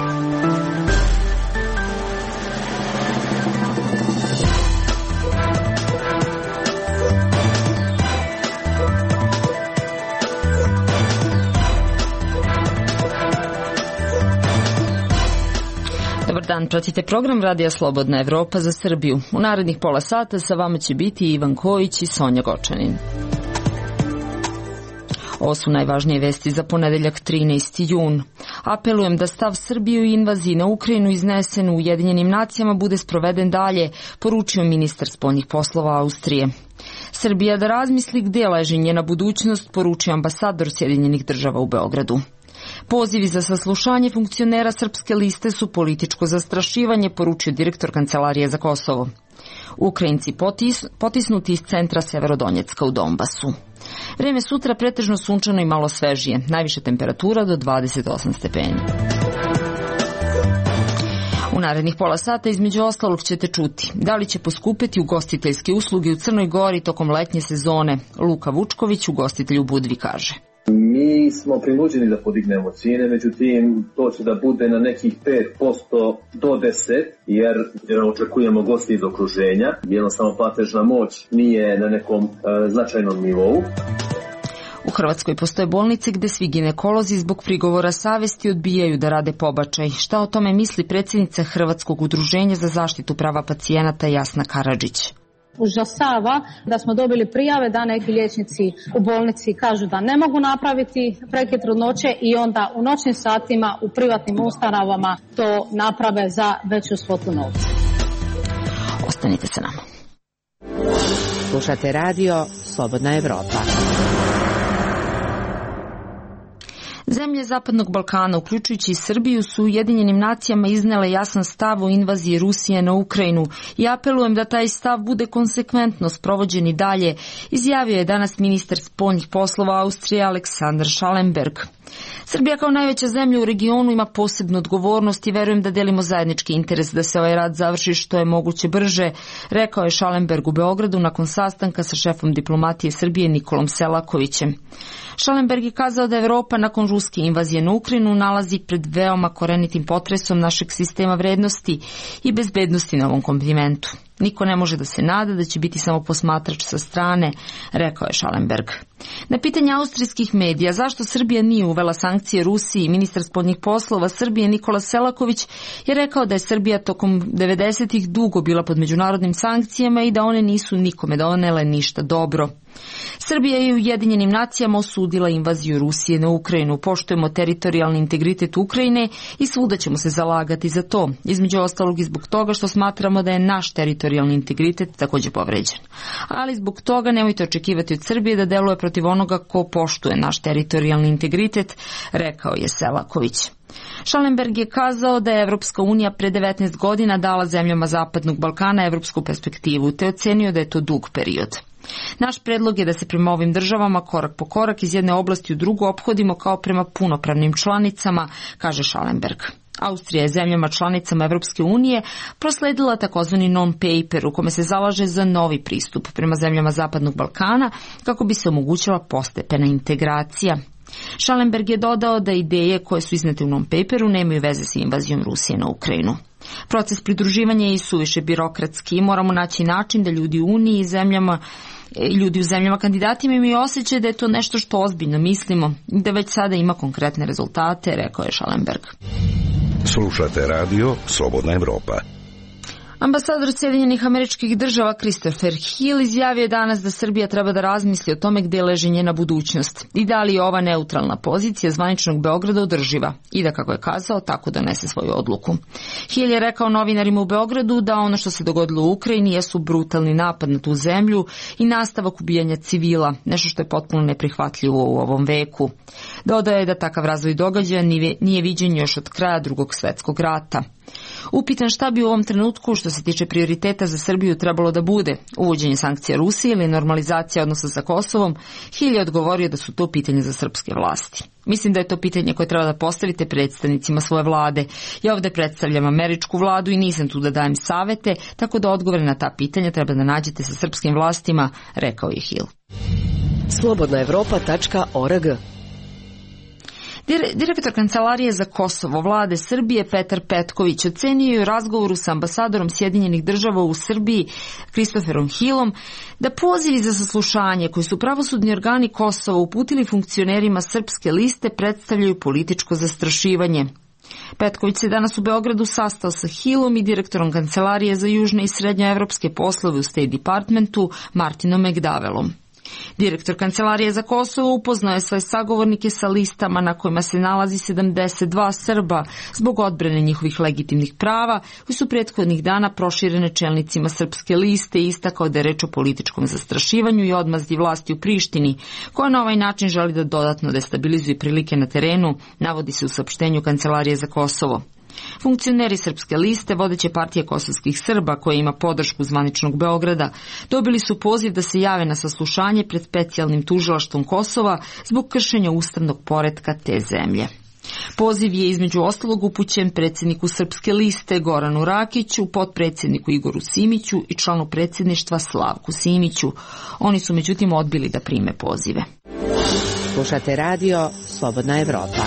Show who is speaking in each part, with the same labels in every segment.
Speaker 1: Dobar dan, pratite program Radija Slobodna Evropa za Srbiju. U narednih pola sata sa vama će biti Ivan Kojić i Sonja Gočanin. Ovo su najvažnije vesti za ponedeljak 13. jun. Apelujem da stav Srbije u invaziji na Ukrajinu iznesen u Ujedinjenim nacijama bude sproveden dalje, poručio ministar spoljnih poslova Austrije. Srbija da razmisli gde leži njena budućnost, poručio ambasador Sjedinjenih država u Beogradu. Pozivi za saslušanje funkcionera Srpske liste su političko zastrašivanje, poručio direktor Kancelarije za Kosovo. Ukrajinci potisnuti iz centra Severodonjecka u Donbasu. Vreme sutra pretežno sunčano i malo svežije, najviša temperatura do 28 stepeni. U narednih pola sata između ostalog ćete čuti da li će poskupeti ugostiteljske usluge u Crnoj Gori tokom letnje sezone. Luka Vučković, ugostitelj u Budvi, kaže:
Speaker 2: Mi smo prinuđeni da podignemo cijene, međutim to će da bude na nekih 5% do 10%, jer očekujemo gosti iz okruženja. Jednostavno platežna moć nije na nekom značajnom nivou.
Speaker 1: U Hrvatskoj postoje bolnice gde svi ginekolozi zbog prigovora savesti odbijaju da rade pobačaj. Šta o tome misli predsjednica Hrvatskog udruženja za zaštitu prava pacijenata Jasna Karadžić?
Speaker 3: Užasava da smo dobili prijave da neki liječnici u bolnici kažu da ne mogu napraviti prekid trudnoće i onda u noćnim satima u privatnim ustanovama to naprave za veću svotu novca.
Speaker 1: Ostanite sa nama.
Speaker 4: Slušate radio Slobodna Evropa.
Speaker 1: Zemlje Zapadnog Balkana, uključujući i Srbiju, su Ujedinjenim nacijama iznele jasan stav o invaziji Rusije na Ukrajinu i apelujem da taj stav bude konsekventno sprovođen i dalje, izjavio je danas ministar spoljnih poslova Austrije Alexander Schallenberg. Srbija kao najveća zemlja u regionu ima posebnu odgovornost i verujem da delimo zajednički interes da se ovaj rat završi što je moguće brže, rekao je Schallenberg u Beogradu nakon sastanka sa šefom diplomatije Srbije Nikolom Selakovićem. Schallenberg je kazao da Evropa nakon ruske invazije na Ukrajinu nalazi pred veoma korenitim potresom našeg sistema vrednosti i bezbednosti na ovom kontinentu. Niko ne može da se nada da će biti samo posmatrač sa strane, rekao je Schallenberg. Na pitanje austrijskih medija zašto Srbija nije uvela sankcije Rusiji, ministar spoljnih poslova Srbije Nikola Selaković je rekao da je Srbija tokom 90-ih dugo bila pod međunarodnim sankcijama i da one nisu nikome donele ništa dobro. Srbija je u Ujedinjenim nacijama osudila invaziju Rusije na Ukrajinu. Poštujemo teritorijalni integritet Ukrajine i svuda ćemo se zalagati za to. Između ostalog i zbog toga što smatramo da je naš teritorijalni integritet također povređen. Ali zbog toga nemojte očekivati od Srbije da deluje protiv onoga ko poštuje naš teritorijalni integritet, rekao je Selaković. Schallenberg je kazao da je Evropska unija pre 19 godina dala zemljama Zapadnog Balkana evropsku perspektivu, te ocenio da je to dug period. Naš predlog je da se prema ovim državama korak po korak iz jedne oblasti u drugu ophodimo kao prema punopravnim članicama, kaže Schallenberg. Austrija je zemljama članicama Evropske unije prosledila takozvani non-paper u kome se zalaže za novi pristup prema zemljama Zapadnog Balkana kako bi se omogućila postepena integracija. Schallenberg je dodao da ideje koje su iznete u non-paperu nemaju veze sa invazijom Rusije na Ukrajinu. Proces pridruživanja je i suviše birokratski i moramo naći način da ljudi u Uniji i ljudi u zemljama kandidatima imaju osjećaj da je to nešto što ozbiljno mislimo i da već sada ima konkretne rezultate, rekao je Schallenberg.
Speaker 5: Slušate radio Slobodna Evropa.
Speaker 1: Ambasador Sjedinjenih Američkih Država Christopher Hill izjavio je danas da Srbija treba da razmisli o tome gde leži njena budućnost i da li je ova neutralna pozicija zvaničnog Beograda održiva i da, kako je kazao, tako donese svoju odluku. Hill je rekao novinarima u Beogradu da ono što se dogodilo u Ukrajini jesu brutalni napad na tu zemlju i nastavak ubijanja civila, nešto što je potpuno neprihvatljivo u ovom veku. Dodao je da takav razvoj događaja nije viđen još od kraja Drugog svjetskog rata. Upitan šta bi u ovom trenutku što se tiče prioriteta za Srbiju trebalo da bude, uvođenje sankcija Rusije ili normalizacija odnosa sa Kosovom, Hill je odgovorio da su to pitanje za srpske vlasti. Mislim da je to pitanje koje treba da postavite predstavnicima svoje vlade. Ja ovde predstavljam američku vladu i nisam tu da dajem savete, tako da odgovore na ta pitanja treba da nađete sa srpskim vlastima, rekao je Hill.
Speaker 4: Slobodnaevropa.org.
Speaker 1: Direktor Kancelarije za Kosovo vlade Srbije Petar Petković ocenio je u razgovoru sa ambasadorom Sjedinjenih država u Srbiji Kristoferom Hillom da pozivi za saslušanje koji su pravosudni organi Kosova uputili funkcionerima Srpske liste predstavljaju političko zastrašivanje. Petković se danas u Beogradu sastao sa Hillom i direktorom Kancelarije za južne i srednjoevropske poslove u State Departmentu Martinom McDowellom. Direktor Kancelarije za Kosovo upoznao je svoje sagovornike sa listama na kojima se nalazi 72 Srba zbog odbrane njihovih legitimnih prava koji su prethodnih dana proširene čelnicima Srpske liste i istakao da je reč o političkom zastrašivanju i odmazdi vlasti u Prištini, koja na ovaj način želi da dodatno destabilizuje prilike na terenu, navodi se u saopštenju Kancelarije za Kosovo. Funkcioneri Srpske liste, vodeće partije kosovskih Srba, koja ima podršku zvaničnog Beograda, dobili su poziv da se jave na saslušanje pred specijalnim tužilaštvom Kosova zbog kršenja ustavnog poretka te zemlje. Poziv je između ostalog upućen predsjedniku Srpske liste Goranu Rakiću, potpredsjedniku Igoru Simiću i članu predsjedništva Slavku Simiću. Oni su međutim odbili da prime pozive.
Speaker 4: Slušate radio Slobodna Evropa.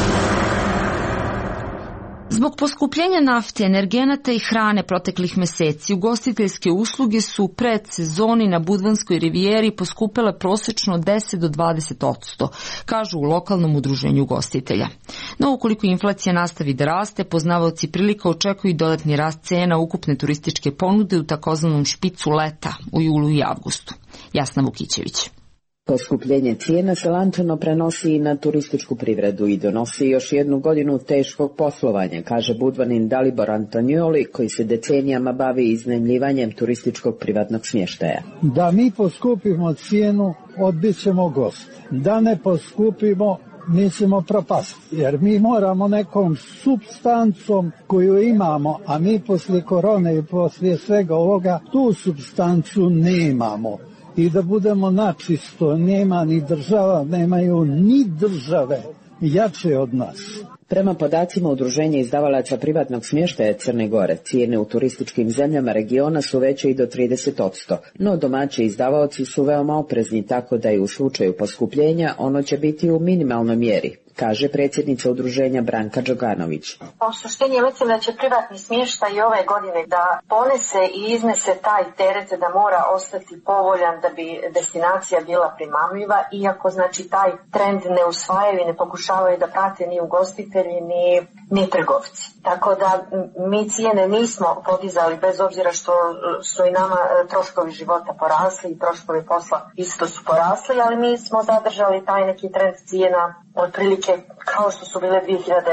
Speaker 1: Zbog poskupljenja nafte, energenata i hrane proteklih meseci, ugostiteljske usluge su u predsezoni na Budvanskoj rivijeri poskupele prosečno 10 do 20%, kažu u lokalnom udruženju ugostitelja. No, ukoliko inflacija nastavi da raste, poznavaoci prilika očekuju dodatni rast cena ukupne turističke ponude u takozvanom špicu leta u julu i avgustu. Jasna Vukićević.
Speaker 6: Poskupljenje cijena se lančano prenosi i na turističku privredu i donosi još jednu godinu teškog poslovanja, kaže Budvanin Dalibor Antonioli, koji se decenijama bavi iznajmljivanjem turističkog privatnog smještaja.
Speaker 7: Da mi poskupimo cijenu, odbit ćemo goste. Da ne poskupimo, mi ćemo propasti, jer mi moramo nekom supstancom koju imamo, a mi poslije korone i poslije svega ovoga tu supstancu nemamo. I da budemo načisto, nema ni država, nemaju ni države jače od nas.
Speaker 6: Prema podacima Udruženja izdavalaca privatnog smještaja Crne Gore, cijene u turističkim zemljama regiona su veće i do 30%, no domaći izdavaoci su veoma oprezni, tako da i u slučaju poskupljenja ono će biti u minimalnoj mjeri, kaže predsjednica udruženja Branka Đoganović.
Speaker 8: U suštini mislim da će privatni smještaj i ove godine da ponese i iznese taj teret da mora ostati povoljan da bi destinacija bila primamljiva, iako znači taj trend ne usvajaju i ne pokušavaju da prate ni ugostitelji ni trgovci. Tako da mi cijene nismo podizali bez obzira što su i nama troškovi života porasli i troškovi posla isto su porasli, ali mi smo zadržali taj neki trend cijena otprilike kao što su bile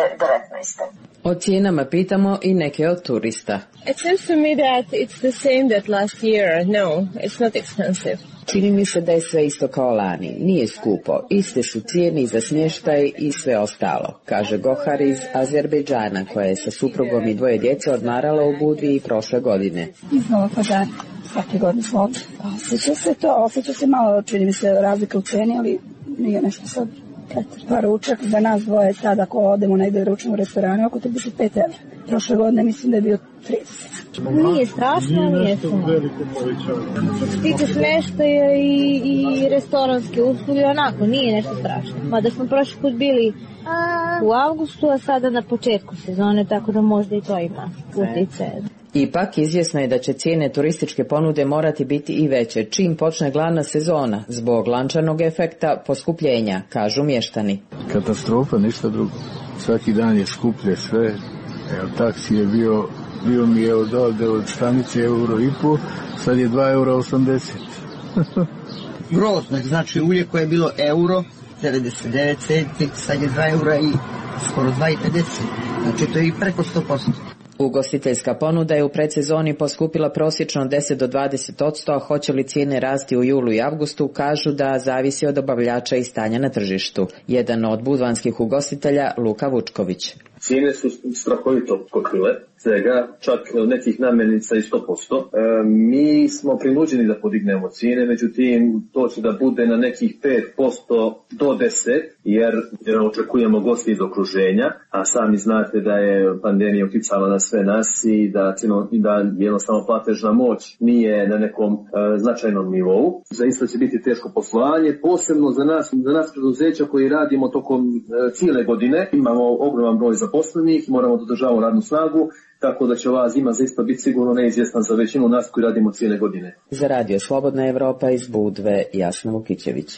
Speaker 8: 2019.
Speaker 6: O cijenama pitamo i neke od turista.
Speaker 9: It seems to me that it's the same that last year. No, it's not expensive.
Speaker 6: Čini mi se da je sve isto kao lani. Nije skupo. Iste su cijene za smještaj i sve ostalo, kaže Gohar iz Azerbejdžana, koja je sa suprugom i 2 djece odmarala u Budvi i prošle godine.
Speaker 10: Iznova Pazar. Svake godine smo ovdje. Osjeća se malo, čini mi se razlika u cijeni, ali nije nešto sad. Pa ručak za nas dvoje sad ako odemo negdje ručamo u restoranu oko 35 €. Prošle godine mislim da je bio 30.
Speaker 9: Nije strašno, nije puno. Što se tiče smještaja i restoranske usluge, onako, nije nešto strašno. Mada smo prošli put bili u avgustu, a sada na početku sezone, tako da možda i to ima utjecaj.
Speaker 6: Ipak, izvjesno je da će cijene turističke ponude morati biti i veće čim počne glavna sezona, zbog lančanog efekta poskupljenja, kažu mještani.
Speaker 11: Katastrofa, ništa drugo. Svaki dan je skuplje sve. Evo, taksi je bio mi je od stanice €1,5, sad je €2,80.
Speaker 12: Grozno, znači ulje koje je bilo €1,99, sad je €2 i skoro €2,50. Znači to je i preko 100%.
Speaker 6: Ugostiteljska ponuda je u predsezoni poskupila prosječno 10 do 20%, a hoće li cijene rasti u julu i avgustu, kažu da zavisi od dobavljača i stanja na tržištu. Jedan od budvanskih ugostitelja, Luka Vučković.
Speaker 2: Cijene su strahovito skočile, svega, čak nekih namirnica i 100%. Mi smo prinuđeni da podignemo cijene, međutim to će da bude na nekih 5% do 10%, jer očekujemo gosti iz okruženja, a sami znate da je pandemija uticala na sve nas i da jednostavno platežna moć nije na nekom značajnom nivou. Zaista će biti teško poslovanje, posebno za nas preduzeća koji radimo tokom cijele godine. Imamo ogroman broj zaposlenih, moramo da održavamo radnu snagu, tako da će ova zima zaista biti sigurno neizvjesna za većinu nas koji radimo cijele godine.
Speaker 6: Za Radio Slobodna Evropa iz Budve, Jasna Vukićević.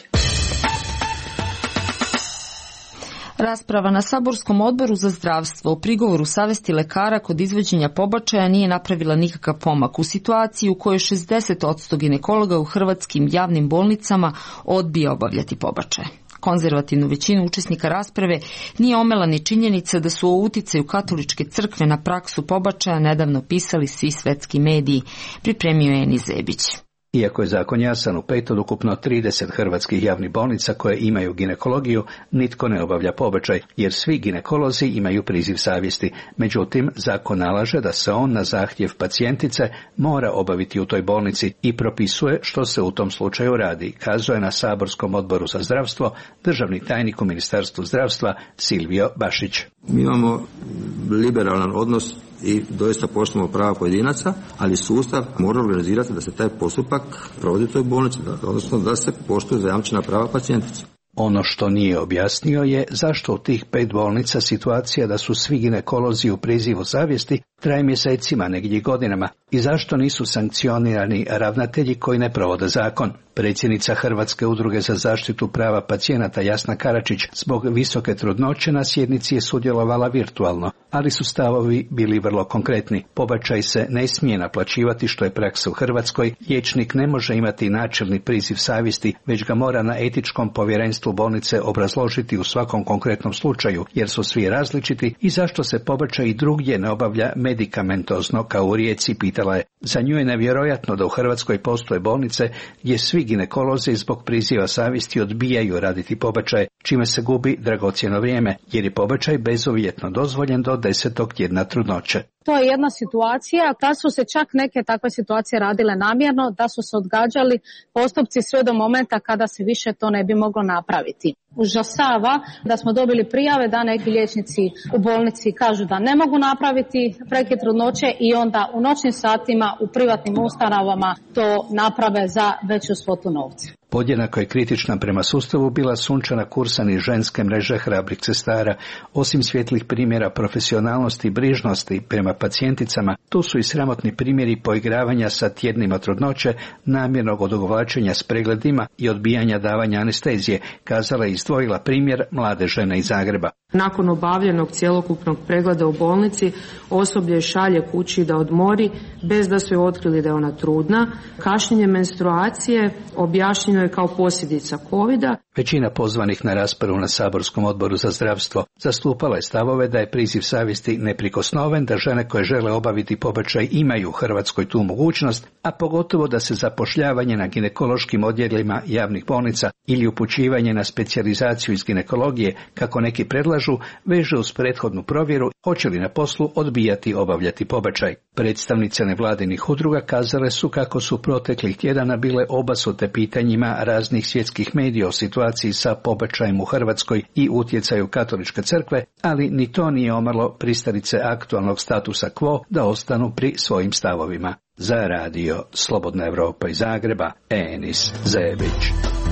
Speaker 1: Rasprava na Saborskom odboru za zdravstvo o prigovoru savesti lekara kod izvođenja pobačaja nije napravila nikakav pomak u situaciji u kojoj 60% ginekologa u hrvatskim javnim bolnicama odbija obavljati pobačaje. Konzervativnu većinu učesnika rasprave nije omela ni činjenica da su o uticaju katoličke crkve na praksu pobačaja nedavno pisali svi svetski mediji, pripremio je Enis Zebić.
Speaker 13: Iako je zakon jasan, u 5 od ukupno 30 hrvatskih javnih bolnica koje imaju ginekologiju, nitko ne obavlja pobačaj, jer svi ginekolozi imaju priziv savjesti. Međutim, zakon nalaže da se on na zahtjev pacijentice mora obaviti u toj bolnici i propisuje što se u tom slučaju radi, kazuje na Saborskom odboru za zdravstvo državni tajnik u Ministarstvu zdravstva Silvio Bašić.
Speaker 14: Mi imamo liberalan odnos i doista poštujemo prava pojedinaca, ali sustav mora organizirati da se taj postupak provodi u toj bolnici, odnosno da se poštuju zajamčena prava pacijentice.
Speaker 13: Ono što nije objasnio je zašto u tih 5 bolnica situacija da su svi ginekolozi u prizivu savjesti traje mjesecima, negdje godinama, i zašto nisu sankcionirani ravnatelji koji ne provode zakon. Predsjednica Hrvatske udruge za zaštitu prava pacijenata Jasna Karačić zbog visoke trudnoće na sjednici je sudjelovala virtualno, ali su stavovi bili vrlo konkretni. Pobačaj se ne smije naplaćivati, što je praksa u Hrvatskoj, liječnik ne može imati načelni priziv savjesti, već ga mora na etičkom povjerenstvu bolnice obrazložiti u svakom konkretnom slučaju, jer su svi različiti, i zašto se pobačaj i drugdje ne obavlja medikamentozno kao u Rijeci, pitala je. Za nju je nevjerojatno da u Hrvatskoj postoje bolnice gdje svi ginekolozi zbog priziva savjesti odbijaju raditi pobačaje, čime se gubi dragocjeno vrijeme, jer je pobačaj bezuvjetno dozvoljen do 10. tjedna trudnoće.
Speaker 3: To je jedna situacija, da su se čak neke takve situacije radile namjerno, da su se odgađali postupci sve do momenta kada se više to ne bi moglo napraviti. Užasava da smo dobili prijave da neki liječnici u bolnici kažu da ne mogu napraviti prekid trudnoće i onda u noćnim satima u privatnim ustanovama to naprave za veću svotu novca.
Speaker 13: Podjednako je kritična prema sustavu bila Sunčana Kursan iz ženske mreže hrabrih sestara. Osim svjetlih primjera profesionalnosti i brižnosti prema pacijenticama, tu su i sramotni primjeri poigravanja sa tjednima trudnoće, namjernog odugovlačenja s pregledima i odbijanja davanja anestezije, kazala je i izdvojila primjer mlade žene iz Zagreba.
Speaker 15: Nakon obavljenog cjelokupnog pregleda u bolnici, osoblje šalje kući da odmori bez da su joj otkrili da je ona trudna. Kašnjenje menstruacije objašnjeno je kao posljedica covida.
Speaker 13: Većina pozvanih na raspravu na Saborskom odboru za zdravstvo zastupala je stavove da je priziv savjesti neprikosnoven, da žene koje žele obaviti pobačaj imaju u Hrvatskoj tu mogućnost, a pogotovo da se zapošljavanje na ginekološkim odjelima javnih bolnica ili upućivanje na specijalizaciju iz ginekologije, kako neki predlažu, veže uz prethodnu provjeru hoće li na poslu odbijati obavljati pobačaj. Predstavnice nevladinih udruga kazale su kako su proteklih tjedana bile obasute pitanjima raznih svjetskih medija o situaciji sa pobačajem u Hrvatskoj i utjecaju katoličke crkve, ali ni to nije omrlo pristalice aktualnog statusa quo da ostanu pri svojim stavovima. Za radio Slobodna Evropa iz Zagreba, Enis Zebić.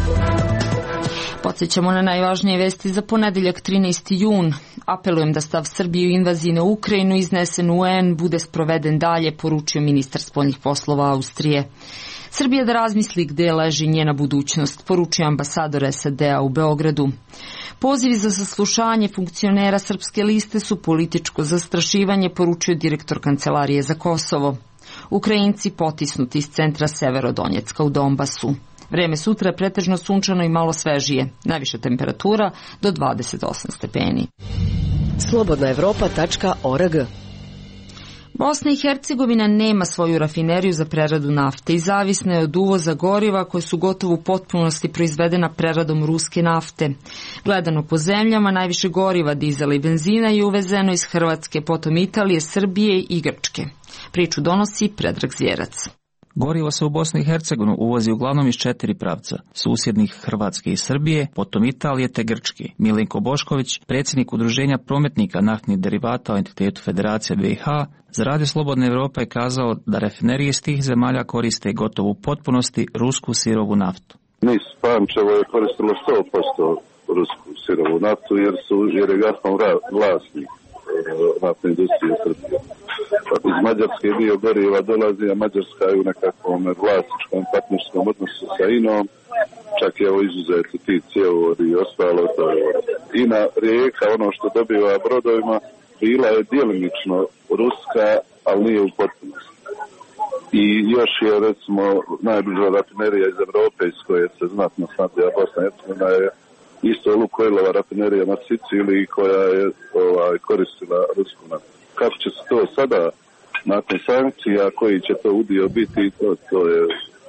Speaker 1: Podsjećamo na najvažnije vesti za ponedjeljak 13. jun. Apelujem da stav Srbije u invaziji na Ukrajinu iznesen u UN bude sproveden dalje, poručio ministar spoljnih poslova Austrije. Srbija da razmisli gdje leži njena budućnost, poručio ambasador SAD-a u Beogradu. Pozivi za saslušanje funkcionera Srpske liste su političko zastrašivanje, poručio direktor Kancelarije za Kosovo. Ukrajinci potisnuti iz centra Severodonjecka u Donbasu. Vreme sutra je pretežno sunčano i malo svežije. Najviša temperatura do 28 stepeni.
Speaker 4: Slobodnaevropa.org.
Speaker 1: Bosna i Hercegovina nema svoju rafineriju za preradu nafte i zavisna je od uvoza goriva koje su gotovo u potpunosti proizvedena preradom ruske nafte. Gledano po zemljama, najviše goriva, dizela i benzina je uvezeno iz Hrvatske, potom Italije, Srbije i Grčke. Priču donosi Predrag Zvjerac.
Speaker 16: Gorivo se u Bosnu i Hercegovinu uvozi uglavnom iz 4 pravca, susjednih Hrvatske i Srbije, potom Italije te Grčke. Milenko Bošković, predsjednik Udruženja prometnika naftnih derivata u entitetu Federacije BiH, za Radio Slobodna Evropa je kazao da rafinerije iz tih zemalja koriste gotovo u potpunosti rusku sirovu naftu.
Speaker 17: Mi Pančevo je koristilo 100% rusku sirovu naftu jer je Gazprom vlasnik naftne industrije Srbije. Iz Mađarske dio goriva dolazi, a Mađarska je u nekakvom vlasničkom partnerskom odnosu sa INOM, čak je ovo izuzeti ti cjevovodi i ostalo. INA rijeka, ono što dobiva brodovima, bila je djelimično ruska, ali nije u potpunosti. I još je, recimo, najbliža rafinerija iz Evrope, iz koje se znatno snabdija Bosna i Hercegovina, je isto Lukoilova rafinerija na Siciliji koja je koristila rusku naftu. Kako će se to sada, nakon sankcija, koji će to udio biti, to je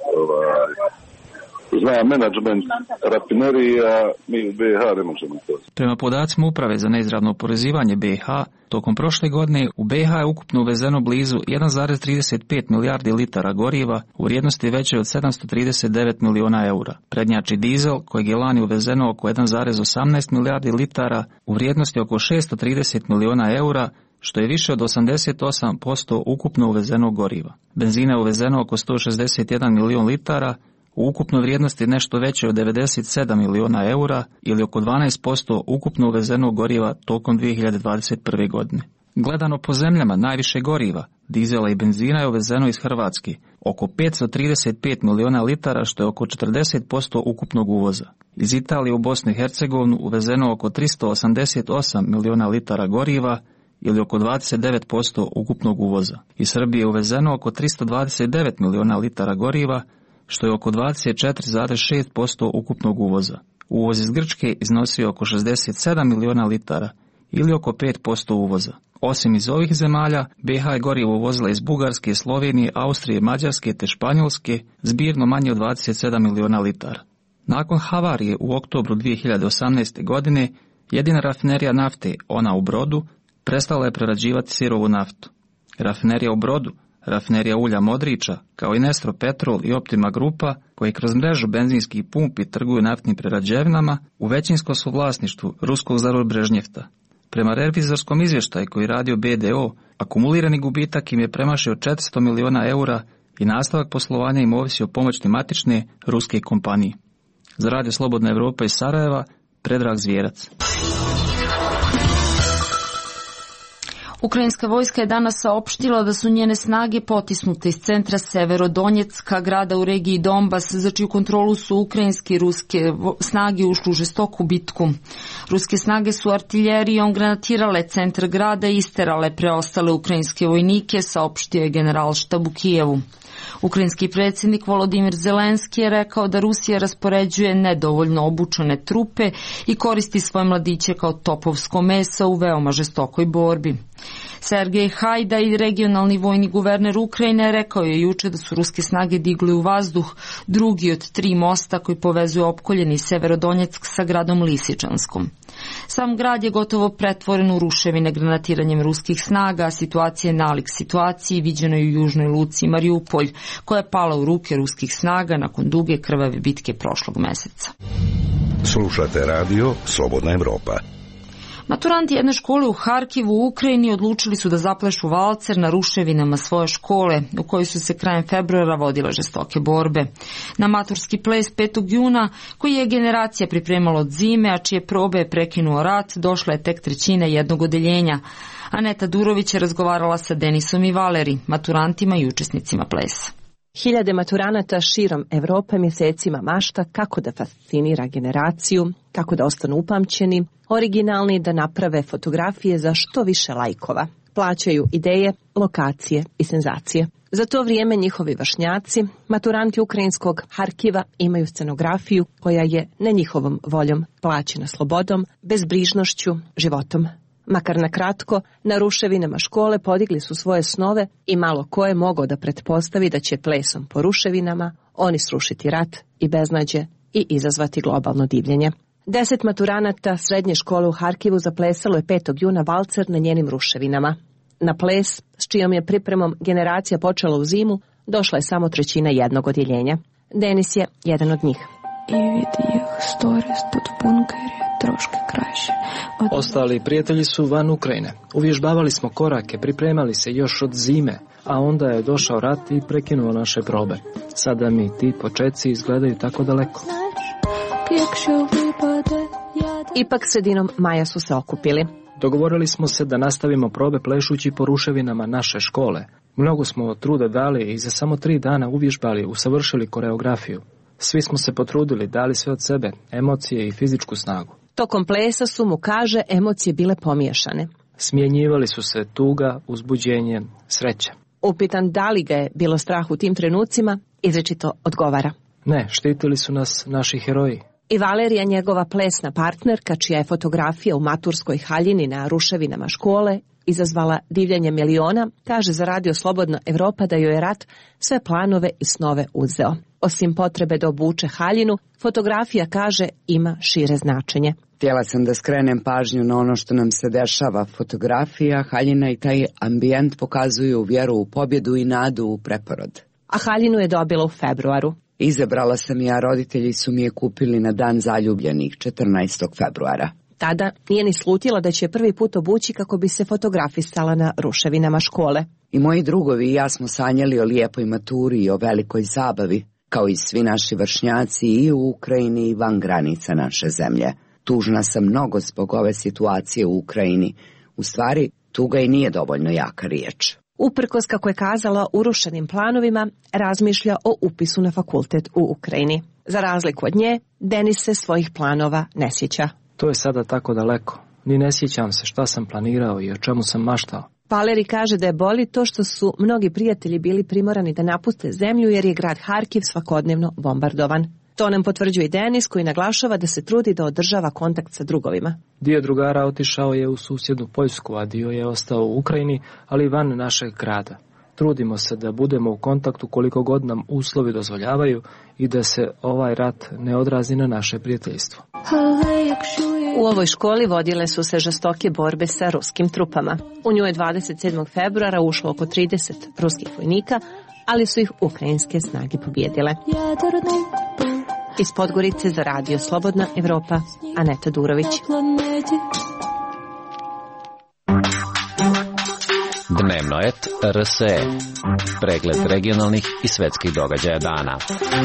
Speaker 17: zna menadžment rafinerija, mi u BiH ne možemo to.
Speaker 16: Prema podacima Uprave za neizravno oporezivanje BiH, tokom prošle godine u BiH je ukupno uvezeno blizu 1,35 milijardi litara goriva u vrijednosti veće od 739 miliona eura. Prednjači dizel, kojeg je lani uvezeno oko 1,18 milijardi litara u vrijednosti oko 630 miliona eura, što je više od 88% ukupno uvezenog goriva. Benzina je uvezeno oko 161 milion litara, u ukupnoj vrijednosti nešto veće od 97 miliona eura ili oko 12% ukupno uvezenog goriva tokom 2021. godine. Gledano po zemljama, najviše goriva, dizela i benzina je uvezeno iz Hrvatske, oko 535 miliona litara, što je oko 40% ukupnog uvoza. Iz Italije u Bosnu i Hercegovinu uvezeno oko 388 miliona litara goriva, ili oko 29% ukupnog uvoza. Iz Srbije je uvezeno oko 329 miliona litara goriva, što je oko 24,6% ukupnog uvoza. Uvoz iz Grčke iznosio oko 67 miliona litara, ili oko 5% uvoza. Osim iz ovih zemalja, BiH je gorivo uvozila iz Bugarske, Slovenije, Austrije, Mađarske te Španjolske, zbirno manje od 27 miliona litara. Nakon havarije u oktobru 2018. godine, jedina rafinerija nafte, ona u Brodu, prestala je prerađivati sirovu naftu. Rafinerija u Brodu, rafinerija ulja Modriča, kao i Nestro Petrol i Optima Grupa, koji kroz mrežu benzinskih pumpi trguju naftnim prerađevinama, u većinskom su vlasništvu ruskog Zarubrežnjefta. Prema revizorskom izvještaju koji radio BDO, akumulirani gubitak im je premašio 400 miliona eura i nastavak poslovanja im ovisi o pomoći matične ruske kompanije. Za Radio Slobodna Evropa iz Sarajeva, Predrag Zvjerac.
Speaker 1: Ukrajinska vojska je danas saopštila da su njene snage potisnute iz centra Severodonjecka, grada u regiji Donbas, za čiju kontrolu su ukrajinske i ruske snage ušli u žestoku bitku. Ruske snage su artiljerijom granatirale centar grada i isterale preostale ukrajinske vojnike, saopštio je generalštab u Kijevu. Ukrajinski predsjednik Volodimir Zelenski je rekao da Rusija raspoređuje nedovoljno obučene trupe i koristi svoje mladiće kao topovsko meso u veoma žestokoj borbi. Sergej Hajda i regionalni vojni guverner Ukrajine rekao je juče da su ruske snage digli u vazduh drugi od 3 mosta koji povezuje opkoljeni Severodonjeck sa gradom Lisičanskom. Sam grad je gotovo pretvoren u ruševine granatiranjem ruskih snaga, a situacija je nalik situaciji viđenoj u južnoj luci Mariupolj, koja je pala u ruke ruskih snaga nakon duge krvave bitke prošlog meseca.
Speaker 5: Slušate radio Slobodna Evropa.
Speaker 1: Maturanti jedne škole u Harkivu u Ukrajini odlučili su da zaplešu valcer na ruševinama svoje škole, u kojoj su se krajem februara vodile žestoke borbe. Na maturski ples 5. juna, koji je generacija pripremala od zime, a čije probe je prekinuo rat, došla je tek trećina jednog odeljenja. Aneta Durović je razgovarala sa Denisom i Valeri, maturantima i učesnicima plesa.
Speaker 18: Hiljade maturanata širom Evrope mjesecima mašta kako da fascinira generaciju, kako da ostanu upamćeni, originalni, da naprave fotografije za što više lajkova. Plaćaju ideje, lokacije i senzacije. Za to vrijeme njihovi vršnjaci, maturanti ukrajinskog Harkiva, imaju scenografiju koja je ne njihovom voljom plaćena slobodom, bezbrižnošću, životom. Makar na kratko, na ruševinama škole podigli su svoje snove i malo ko je mogao da pretpostavi da će plesom po ruševinama oni srušiti rat i beznađe i izazvati globalno divljenje. 10 maturanata srednje škole u Harkivu zaplesalo je 5. juna valcer na njenim ruševinama. Na ples, s čijom je pripremom generacija počela u zimu, došla je samo trećina jednog odjeljenja. Denis je jedan od njih.
Speaker 19: Ostali prijatelji su van Ukrajine. Uvježbavali smo korake, pripremali se još od zime, a onda je došao rat i prekinuo naše probe. Sada mi ti početci izgledaju tako daleko.
Speaker 18: Ipak sredinom maja su se okupili.
Speaker 19: Dogovorili smo se da nastavimo probe plešući po ruševinama naše škole. Mnogo smo truda dali i za samo 3 dana uvježbali, usavršili koreografiju. Svi smo se potrudili, dali sve od sebe, emocije i fizičku snagu.
Speaker 18: Tokom plesa su, mu kaže, emocije bile pomiješane.
Speaker 19: Smjenjivali su se tuga, uzbuđenje, sreća.
Speaker 18: Upitan da li ga je bilo strah u tim trenucima, izričito odgovara.
Speaker 19: Ne, štitili su nas naši heroji.
Speaker 18: I Valerija, njegova plesna partnerka, čija je fotografija u maturskoj haljini na ruševinama škole izazvala divljenje miliona, kaže za Radio Slobodna Evropa da joj je rat sve planove i snove uzeo. Osim potrebe da obuče haljinu, fotografija, kaže, ima šire značenje.
Speaker 6: Htjela sam da skrenem pažnju na ono što nam se dešava. Fotografija, haljina i taj ambijent pokazuju vjeru u pobjedu i nadu u preporod.
Speaker 18: A haljinu je dobila u februaru.
Speaker 6: Izabrala sam je, a roditelji su mi je kupili na dan zaljubljenih, 14. februara.
Speaker 18: Tada nije ni slutila da će prvi put obući kako bi se fotografisala na ruševinama škole.
Speaker 6: I moji drugovi i ja smo sanjali o lijepoj maturi i o velikoj zabavi, kao i svi naši vršnjaci i u Ukrajini i van granica naše zemlje. Tužna sam mnogo zbog ove situacije u Ukrajini. U stvari, tuga i nije dovoljno jaka riječ.
Speaker 18: Uprkos, kako je kazala, urušenim planovima, razmišlja o upisu na fakultet u Ukrajini. Za razliku od nje, Denis se svojih planova ne sjeća.
Speaker 19: To je sada tako daleko. Ni ne sjećam se šta sam planirao i o čemu sam maštao.
Speaker 18: Valeri kaže da je boli to što su mnogi prijatelji bili primorani da napuste zemlju jer je grad Harkiv svakodnevno bombardovan. To nam potvrđuje i Denis, koji naglašava da se trudi da održava kontakt sa drugovima.
Speaker 19: Dio drugara otišao je u susjednu Poljsku, a dio je ostao u Ukrajini, ali van našeg grada. Trudimo se da budemo u kontaktu koliko god nam uslovi dozvoljavaju i da se ovaj rat ne odrazi na naše prijateljstvo.
Speaker 18: U ovoj školi vodile su se žestoke borbe sa ruskim trupama. U nju je 27. februara ušlo oko 30 ruskih vojnika, ali su ih ukrajinske snage pobjedile. Iz Podgorice za Radio Slobodna Evropa, Aneta Durović.
Speaker 20: Dnevnoet RSE. Pregled regionalnih i svetskih događaja dana.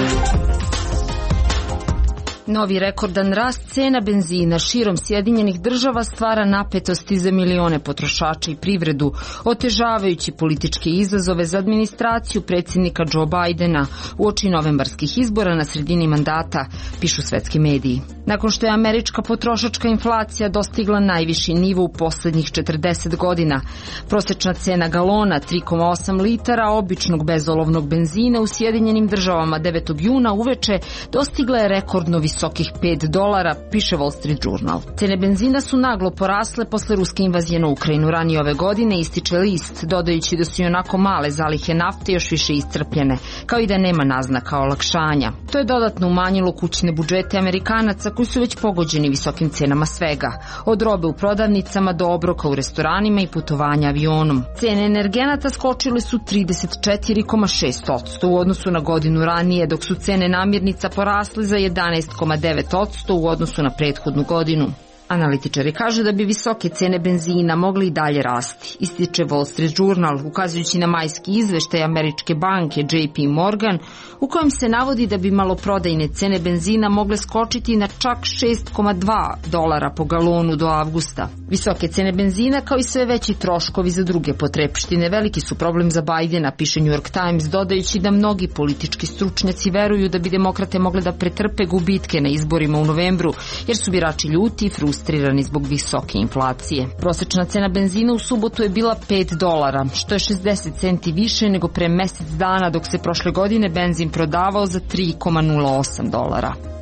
Speaker 1: Novi rekordan rast cena benzina širom Sjedinjenih država stvara napetosti za milione potrošača i privredu, otežavajući političke izazove za administraciju predsjednika Joe Bidena uoči novembarskih izbora na sredini mandata, pišu svetski mediji. Nakon što je američka potrošačka inflacija dostigla najviši nivo u posljednjih 40 godina, prosječna cena galona 3,8 litara običnog bezolovnog benzina u Sjedinjenim državama 9. juna uveče dostigla je rekordno visokih $5, piše Wall Street Journal. Cene benzina su naglo porasle posle ruske invazije na Ukrajinu ranije ove godine, ističe list, dodajući da su i onako male zalihe nafte još više iscrpljene, kao i da nema naznaka olakšanja. To je dodatno umanjilo kućne budžete Amerikanaca koji su već pogođeni visokim cenama svega, od robe u prodavnicama do obroka u restoranima i putovanja avionom. Cene energenata skočile su 34,6% u odnosu na godinu ranije, dok su cene namirnica porasle za 11,9% u odnosu na prethodnu godinu. Analitičari kažu da bi visoke cene benzina mogli i dalje rasti, ističe Wall Street Journal, ukazujući na majski izveštaj američke banke JP Morgan, u kojem se navodi da bi maloprodajne cene benzina mogle skočiti na čak $6,2 po galonu do avgusta. Visoke cene benzina, kao i sve veći troškovi za druge potrepštine, veliki su problem za Bidena, piše New York Times, dodajući da mnogi politički stručnjaci veruju da bi demokrate mogle da pretrpe gubitke na izborima u novembru, jer su birači ljuti i frustrirani zbog visoke inflacije. Prosječna cena benzina u subotu je bila $5, što je 60 centi više nego pre mesec dana, dok se prošle godine benzin prodavao za $3,08.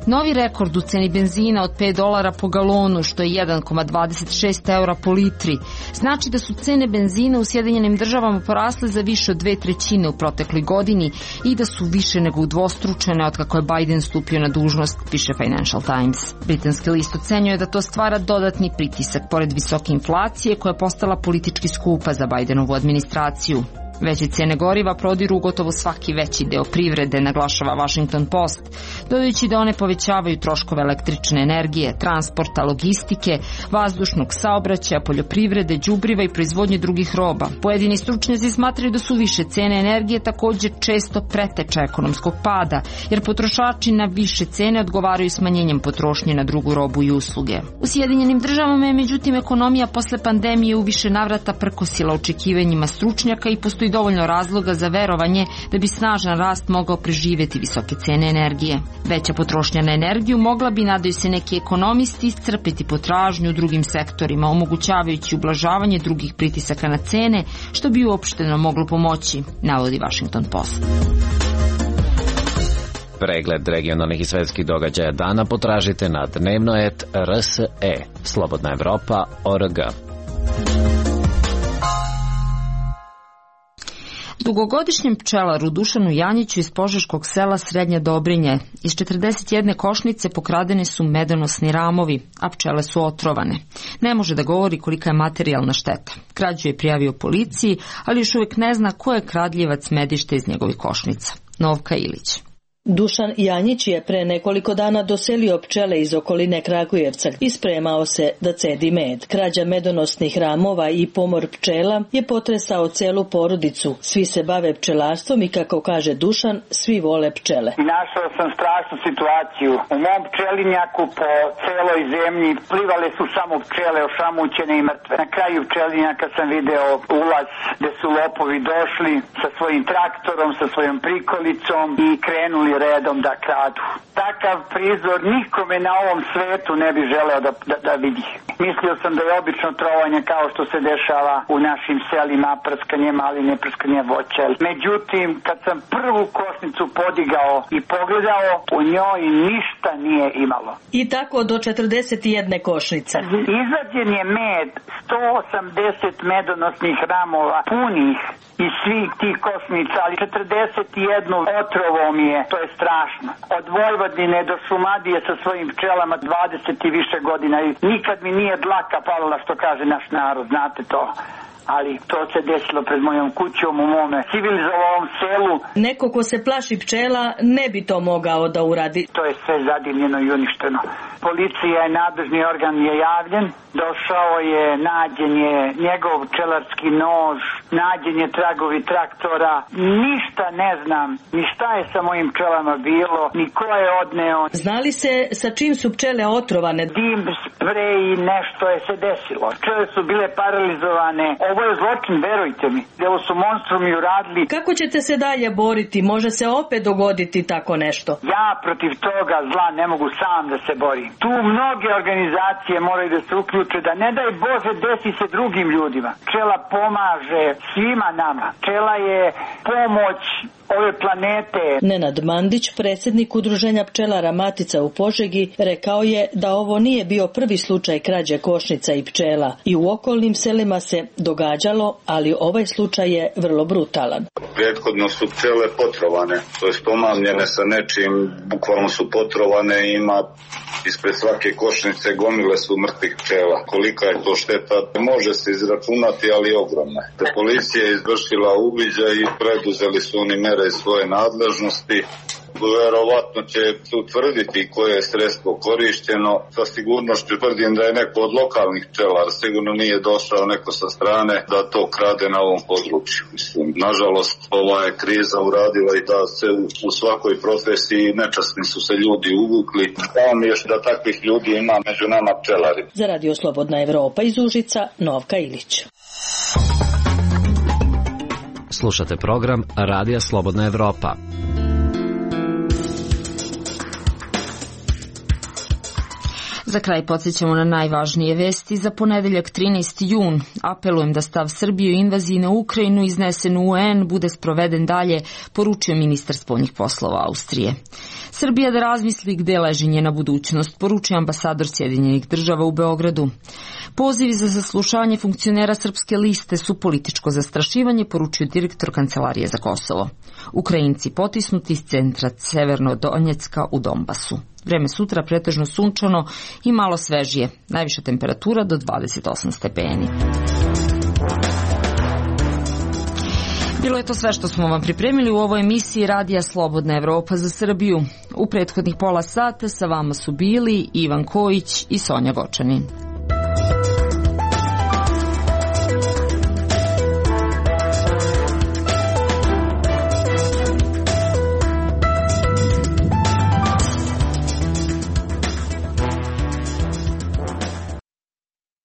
Speaker 1: Novi rekord u ceni benzina od $5 po galonu, što je 1,26 eura po litri, znači da su cene benzina u Sjedinjenim Državama porasle za više od 2/3 u protekloj godini i da su više nego udvostručene od kako je Biden stupio na dužnost, piše Financial Times. Britanski list ocenjuje da to stvara dodatni pritisak pored visoke inflacije koja je postala politički skupa za Bidenovu administraciju. Veće cene goriva prodiru gotovo svaki veći deo privrede, naglašava Washington Post, dodajući da one povećavaju troškove električne energije, transporta, logistike, vazdušnog saobraćaja, poljoprivrede, đubriva i proizvodnje drugih roba. Pojedini stručnjaci smatraju da su više cene energije također često preteča ekonomskog pada, jer potrošači na više cene odgovaraju smanjenjem potrošnje na drugu robu i usluge. U Sjedinjenim Državama je međutim ekonomija posle pandemije u više navrata prkosila očekivanjima stručnjaka i postoji dovoljno razloga za verovanje da bi snažan rast mogao preživjeti visoke cene energije. Veća potrošnja na energiju mogla bi, nadaju se neki ekonomisti, iscrpiti potražnju u drugim sektorima, omogućavajući ublažavanje drugih pritisaka na cene, što bi uopšteno moglo pomoći, navodi Washington Post.
Speaker 20: Pregled regionalnih i svetskih događaja dana potražite na dnevno.rs.e, slobodnaevropa.org.
Speaker 1: Dugogodišnjem pčelaru Dušanu Janjiću iz požeškog sela Srednja Dobrinje iz 41 košnice pokradene su medonosni ramovi, a pčele su otrovane. Ne može da govori kolika je materijalna šteta. Krađu je prijavio policiji, ali još uvijek ne zna ko je kradljivac medišta iz njegovih košnica. Novka Ilić.
Speaker 21: Dušan Janjić je pre nekoliko dana doselio pčele iz okoline Kragujevca i spremao se da cedi med. Krađa medonosnih ramova i pomor pčela je potresao celu porodicu. Svi se bave pčelarstvom i, kako kaže Dušan, svi vole pčele.
Speaker 22: Našao sam strašnu situaciju. U mom pčelinjaku po celoj zemlji plivale su samo pčele ošamućene i mrtve. Na kraju pčelinjaka sam video ulaz gde su lopovi došli sa svojim traktorom, sa svojom prikolicom i krenuli redom da kradu. Takav prizor nikome na ovom svetu ne bi želeo da vidi. Mislio sam da je obično trovanje kao što se dešava u našim selima, prskanje maline, prskanje voća. Međutim, kad sam prvu košnicu podigao i pogledao, u njoj ništa nije imalo.
Speaker 21: I tako do 41 košnice.
Speaker 22: Izađen je med, 180 medonosnih ramova punih iz svih tih košnica, ali 41 otrovom je, to je strašno. Od Vojvodine do Šumadije sa svojim pčelama 20 i više godina i nikad mi nije dlaka palila, što kaže naš narod, znate to. Ali to se desilo pred mojom kućom u mome civilizovanom selu.
Speaker 21: Neko ko se plaši pčela ne bi to mogao da uradi.
Speaker 22: To je sve zadimljeno i uništeno. Policija i nadležni organ je javljen, došao je, nađen je njegov pčelarski nož, nađen je tragovi traktora. Ništa ne znam, ni šta je sa mojim pčelama bilo, ni ko je odneo.
Speaker 21: Znali se sa čim su pčele otrovane?
Speaker 22: Dim, sprej i nešto je se desilo. Pčele su bile paralizovane. Ovo je zločin, verujte mi. Evo su monstrumi uradili.
Speaker 21: Kako ćete se dalje boriti? Može se opet dogoditi tako nešto?
Speaker 22: Ja protiv toga zla ne mogu sam da se borim. Tu mnoge organizacije moraju da se uključe, da ne daj Bože desi se drugim ljudima. Pčela pomaže svima nama. Pčela je pomoć ove planete.
Speaker 21: Nenad Mandić, predsjednik udruženja pčelara Matica u Požegi, rekao je da ovo nije bio prvi slučaj krađe košnica i pčela i u okolnim selima se događalo, ali ovaj slučaj je vrlo brutalan.
Speaker 23: Prethodno su pčele potrovane, to je pomamljene sa nečim, bukvalno su potrovane, ima ispred svake košnice gomile su mrtvih pčela. Kolika je to šteta, može se izračunati, ali ogromna. Policija je izvršila uviđaj i preduzeli su oni mere iz svoje nadležnosti. Verovatno će se utvrditi koje je sredstvo korišteno. Sa sigurnošću tvrdim da je neko od lokalnih pčelara, sigurno nije došao neko sa strane da to krade na ovom području. Mislim, nažalost, ova je kriza uradila i da se u svakoj profesiji nečasni su se ljudi uvukli. Žao mi je da takvih ljudi ima među nama pčelari.
Speaker 21: Za Radio Slobodna Evropa iz Užica, Novka Ilić.
Speaker 20: Slušate program Radija Slobodna Evropa.
Speaker 1: Za kraj podsjećamo na najvažnije vesti za ponedeljak 13. jun. Apelujem da stav Srbije o invaziji na Ukrajinu iznesen u UN bude sproveden dalje, poručio ministar spoljnih poslova Austrije. Srbija da razmisli gde leži njena budućnost, poručio ambasador Sjedinjenih država u Beogradu. Pozivi za saslušanje funkcionera Srpske liste su političko zastrašivanje, poručio direktor Kancelarije za Kosovo. Ukrajinci potisnuti iz centra Severnodonjecka u Donbasu. Vreme sutra pretežno sunčano i malo svežije. Najviša temperatura do 28 stepeni. Bilo je to sve što smo vam pripremili u ovoj emisiji Radija Slobodna Evropa za Srbiju. U prethodnih pola sata sa vama su bili Ivan Kojić i Sonja Gočanin.